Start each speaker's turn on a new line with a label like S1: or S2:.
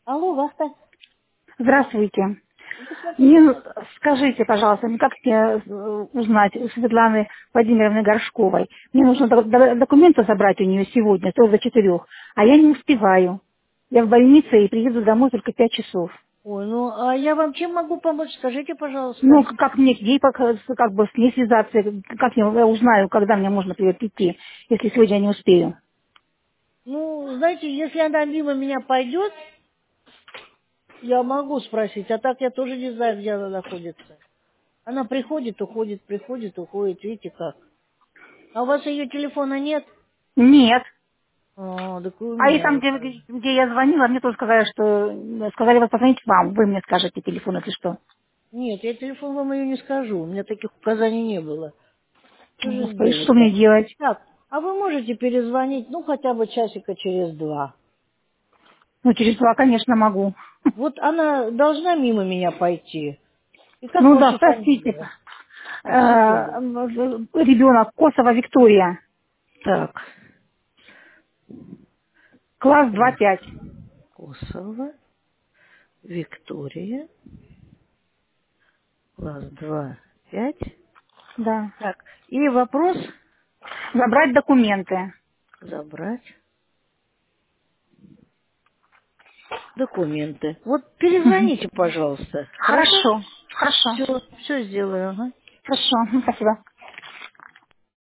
S1: Алло, Вахта.
S2: Здравствуйте.
S1: Посмотрите,
S2: Мне
S1: пожалуйста.
S2: скажите, пожалуйста, как мне узнать у Светланы Владимировны Горшковой? Мне нужно документы забрать у нее сегодня, до 4, а я не успеваю. Я в больнице и приеду домой только 5 часов.
S1: Ой, ну, а я вам чем могу помочь? Скажите,
S2: Ну,
S1: пожалуйста.
S2: как мне ей как бы с ней связаться, как я узнаю, когда мне можно прийти, если сегодня я не успею?
S1: Ну, знаете, если она мимо меня пойдет, я могу спросить, а так я тоже не знаю, где она находится. Она приходит, уходит, видите как. А у вас ее телефона нет?
S2: Нет.
S1: А, так и у
S2: А и
S1: меня
S2: там,
S1: вот
S2: где,
S1: так.
S2: где я звонила, мне тоже сказали, что сказали вас позвонить вам. Вы мне скажете телефон, если что.
S1: Нет, я телефон вам ее не скажу, у меня таких указаний не было. Что же
S2: Господи, что мне
S1: сделать-то?
S2: делать?
S1: Так, а вы можете перезвонить, ну, хотя бы часика через 2.
S2: Ну, через 2, конечно, могу.
S1: Вот она должна мимо меня пойти. И как
S2: Ну да,
S1: ваша
S2: простите.
S1: фамилия? Секунду.
S2: Ребенок Косова Виктория.
S1: Так,
S2: Класс
S1: Ко-
S2: 2-5.
S1: Косова, Виктория, класс 2, 5.
S2: Да.
S1: Так, и вопрос
S2: Забрать документы.
S1: забрать документы. Вот
S2: Мгм.
S1: перезвоните, пожалуйста. Хорошо?
S2: Хорошо. Хорошо.
S1: Все сделаю. Ага.
S2: Хорошо. Спасибо.